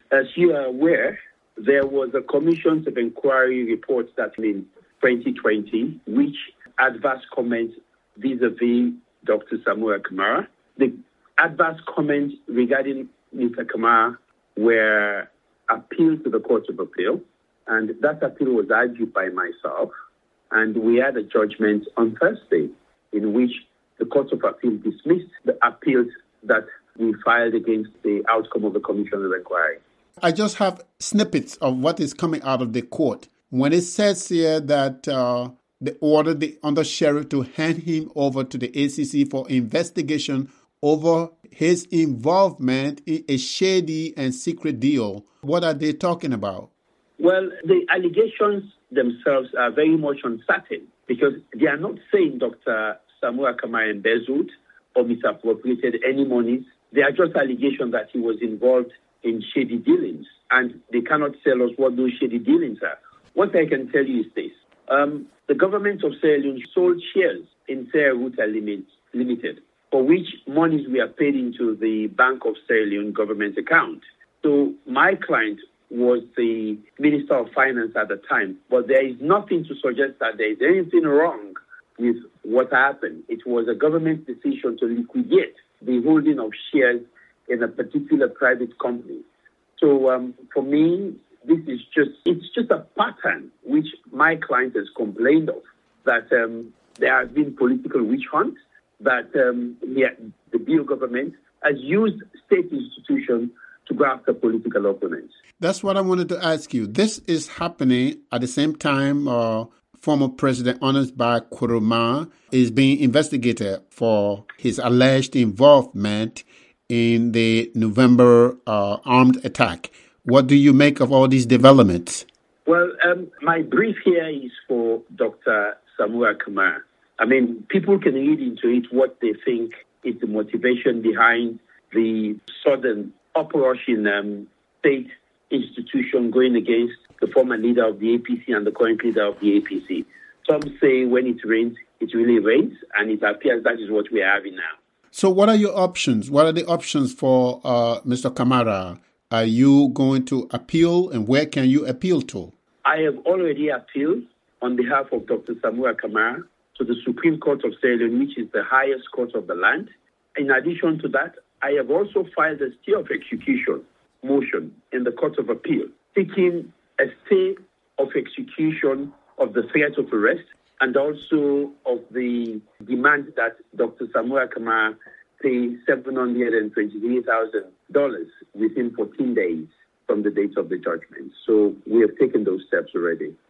As you are aware, there was a Commissions of Inquiry report that in 2020, which adverse comments vis-a-vis Dr. Samuel Kamara. The adverse comments regarding Mr. Kamara were appealed to the Court of Appeal, and that appeal was argued by myself, and we had a judgment on Thursday in which the Court of Appeal dismissed the appeals that we filed against the outcome of the Commission of Inquiry. I just have snippets of what is coming out of the court. When it says here that they ordered the under-sheriff to hand him over to the ACC for investigation over his involvement in a shady and secret deal, what are they talking about? Well, the allegations themselves are very much uncertain because they are not saying Dr. Samuel Kamara embezzled or misappropriated any monies. They are just allegations that he was involved in shady dealings, and they cannot tell us what those shady dealings are. What I can tell you is this. The government of Sierra Leone sold shares in Sierra Ruta Limited, for which monies were paid into the Bank of Sierra Leone government account. So my client was the Minister of Finance at the time, but there is nothing to suggest that there is anything wrong with what happened. It was a government decision to liquidate the holding of shares in a particular private company. So for me, it's just a pattern which my client has complained of, that there has been political witch hunt, that the BO government has used state institutions to go after political opponents. That's what I wanted to ask you. This is happening at the same time former President Honest Bai Koroma is being investigated for his alleged involvement in the November armed attack. What do you make of all these developments? Well, my brief here is for Dr. Samuel Kamara. I mean, people can read into it what they think is the motivation behind the sudden uprush in state institution going against the former leader of the APC and the current leader of the APC. Some say when it rains, it really rains, and it appears that is what we are having now. So what are your options? What are the options for Mr. Kamara? Are you going to appeal, and where can you appeal to? I have already appealed on behalf of Dr. Samuel Kamara to the Supreme Court of Sierra Leone, which is the highest court of the land. In addition to that, I have also filed a stay of execution motion in the Court of Appeal, seeking a stay of execution of the threat of arrest and also of the demand that Dr. Samuel Kamara pay $723,000 within 14 days from the date of the judgment. So we have taken those steps already.